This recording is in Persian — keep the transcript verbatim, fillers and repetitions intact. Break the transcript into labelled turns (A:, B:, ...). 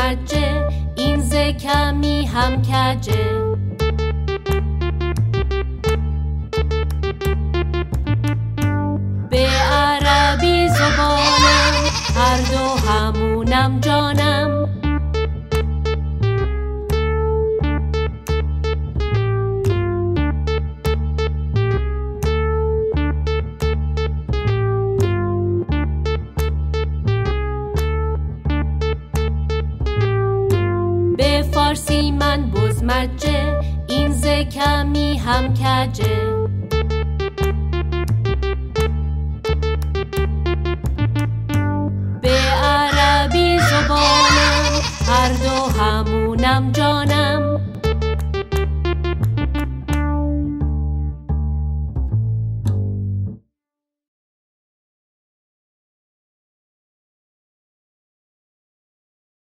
A: بزمجه، این ز کمی هم کجه. به عربی زبانم، هر دو همونم جانم. به فارسی من بزمجه، این ز کمی هم کجه.